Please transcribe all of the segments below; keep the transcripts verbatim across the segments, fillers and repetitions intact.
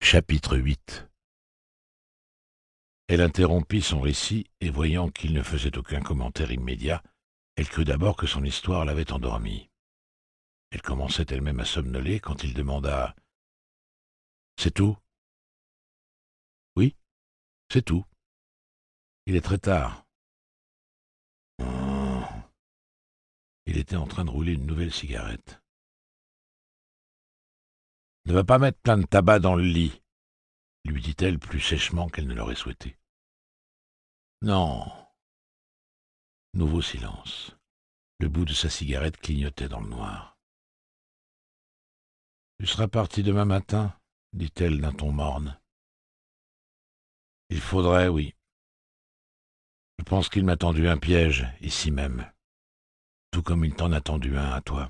Chapitre huit. Elle interrompit son récit, et voyant qu'il ne faisait aucun commentaire immédiat, elle crut d'abord que son histoire l'avait endormie. Elle commençait elle-même à somnoler quand il demanda « C'est tout ?»« Oui, c'est tout. Il est très tard. » Oh. Il était en train de rouler une nouvelle cigarette. « Ne va pas mettre plein de tabac dans le lit, » lui dit-elle plus sèchement qu'elle ne l'aurait souhaité. « Non. » Nouveau silence. Le bout de sa cigarette clignotait dans le noir. « Tu seras parti demain matin ?» dit-elle d'un ton morne. « Il faudrait, oui. Je pense qu'il m'a tendu un piège, ici même, tout comme il t'en a tendu un à toi.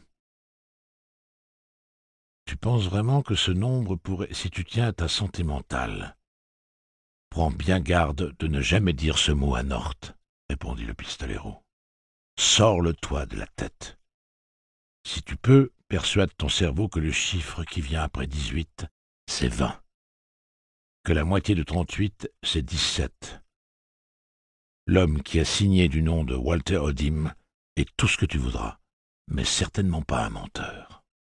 Tu penses vraiment que ce nombre pourrait, si tu tiens à ta santé mentale, prends bien garde de ne jamais dire ce mot à North, répondit le pistolero. Sors-le-toi de la tête. Si tu peux, persuade ton cerveau que le chiffre qui vient après dix-huit, c'est vingt. Que la moitié de trente-huit, c'est dix-sept. L'homme qui a signé du nom de Walter Odim est tout ce que tu voudras, mais certainement pas un menteur.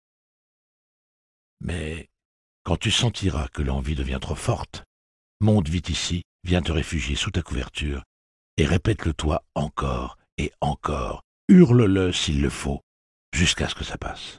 Mais quand tu sentiras que l'envie devient trop forte, monte vite ici, viens te réfugier sous ta couverture, et répète-le toi encore et encore, hurle-le s'il le faut, jusqu'à ce que ça passe.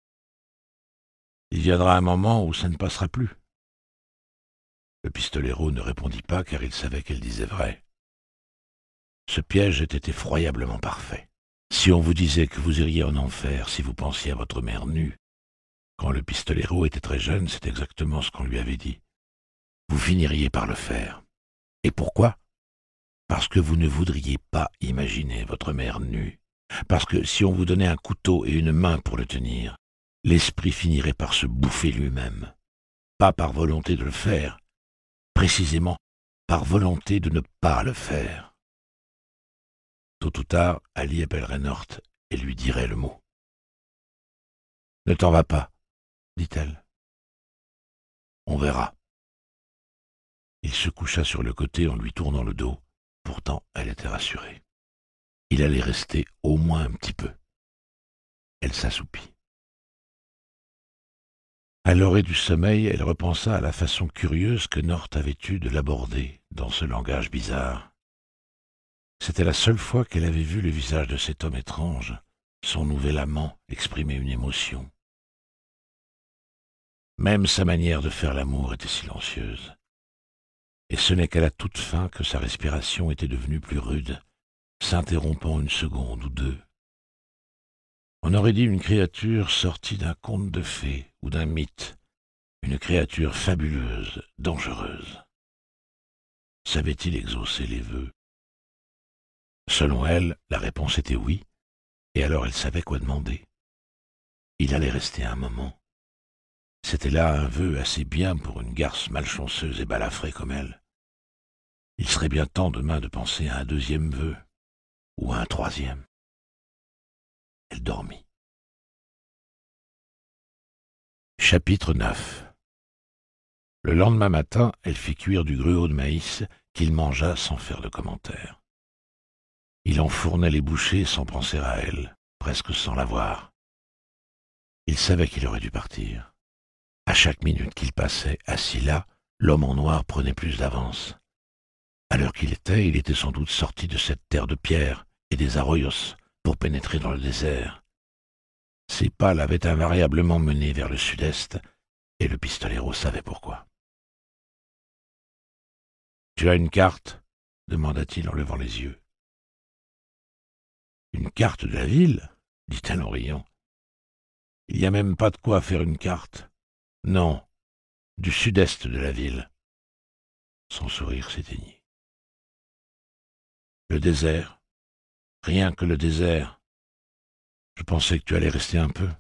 Il viendra un moment où ça ne passera plus. Le pistolero ne répondit pas car il savait qu'elle disait vrai. Ce piège était effroyablement parfait. Si on vous disait que vous iriez en enfer si vous pensiez à votre mère nue, quand le pistolero était très jeune, c'est exactement ce qu'on lui avait dit. Vous finiriez par le faire. Et pourquoi ? Parce que vous ne voudriez pas imaginer votre mère nue. Parce que si on vous donnait un couteau et une main pour le tenir, l'esprit finirait par se bouffer lui-même. Pas par volonté de le faire, précisément par volonté de ne pas le faire. Tôt ou tard, Ali appellerait North et lui dirait le mot. « Ne t'en va pas, » dit-elle. « On verra. » Il se coucha sur le côté en lui tournant le dos. Pourtant, elle était rassurée. Il allait rester au moins un petit peu. Elle s'assoupit. À l'orée du sommeil, elle repensa à la façon curieuse que North avait eue de l'aborder dans ce langage bizarre. C'était la seule fois qu'elle avait vu le visage de cet homme étrange, son nouvel amant, exprimer une émotion. Même sa manière de faire l'amour était silencieuse. Et ce n'est qu'à la toute fin que sa respiration était devenue plus rude, s'interrompant une seconde ou deux. On aurait dit une créature sortie d'un conte de fées ou d'un mythe, une créature fabuleuse, dangereuse. Savait-il exaucer les vœux? Selon elle, la réponse était oui, et alors elle savait quoi demander. Il allait rester un moment. C'était là un vœu assez bien pour une garce malchanceuse et balafrée comme elle. Il serait bien temps demain de penser à un deuxième vœu, ou à un troisième. Elle dormit. Chapitre neuf. Le lendemain matin, elle fit cuire du gruau de maïs qu'il mangea sans faire de commentaire. Il enfournait les bouchées sans penser à elle, presque sans la voir. Il savait qu'il aurait dû partir. À chaque minute qu'il passait assis là, l'homme en noir prenait plus d'avance. À l'heure qu'il était, il était sans doute sorti de cette terre de pierre et des arroyos pour pénétrer dans le désert. Ses pas l'avaient invariablement mené vers le sud-est, et le pistolero savait pourquoi. « Tu as une carte ?» demanda-t-il en levant les yeux. « Une carte de la ville ?» dit-elle en riant. « Il n'y a même pas de quoi faire une carte. Non, du sud-est de la ville. » Son sourire s'éteignit. « Le désert, rien que le désert. Je pensais que tu allais rester un peu.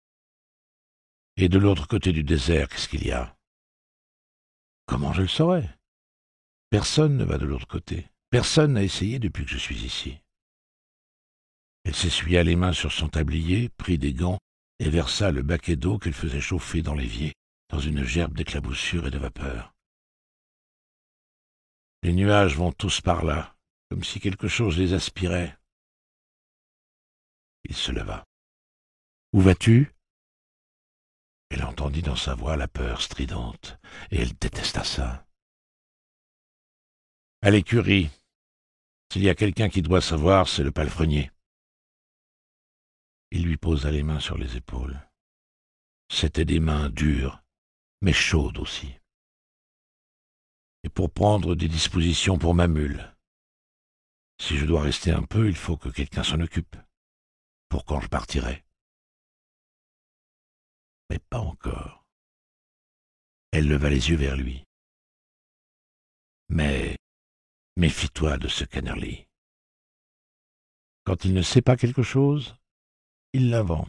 Et de l'autre côté du désert, qu'est-ce qu'il y a? » Comment je le saurais? Personne ne va de l'autre côté. Personne n'a essayé depuis que je suis ici. Elle s'essuya les mains sur son tablier, prit des gants et versa le baquet d'eau qu'elle faisait chauffer dans l'évier dans une gerbe d'éclaboussures et de vapeur. Les nuages vont tous par là, comme si quelque chose les aspirait. Il se leva. « Où vas-tu » Elle entendit dans sa voix la peur stridente, et elle détesta ça. « À l'écurie. S'il y a quelqu'un qui doit savoir, c'est le palefrenier. » Il lui posa les mains sur les épaules. C'étaient des mains dures, mais chaudes aussi. « Et pour prendre des dispositions pour ma mule. Si je dois rester un peu, il faut que quelqu'un s'en occupe, pour quand je partirai. » Mais pas encore. Elle leva les yeux vers lui. « Mais méfie-toi de ce Kennerly. Quand il ne sait pas quelque chose, il l'invente. »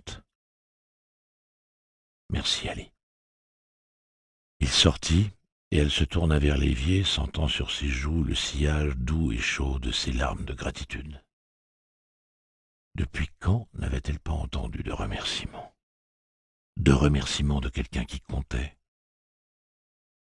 « Merci, Ali. » Il sortit, et elle se tourna vers l'évier, sentant sur ses joues le sillage doux et chaud de ses larmes de gratitude. Depuis quand n'avait-elle pas entendu de remerciements ? De remerciements de quelqu'un qui comptait,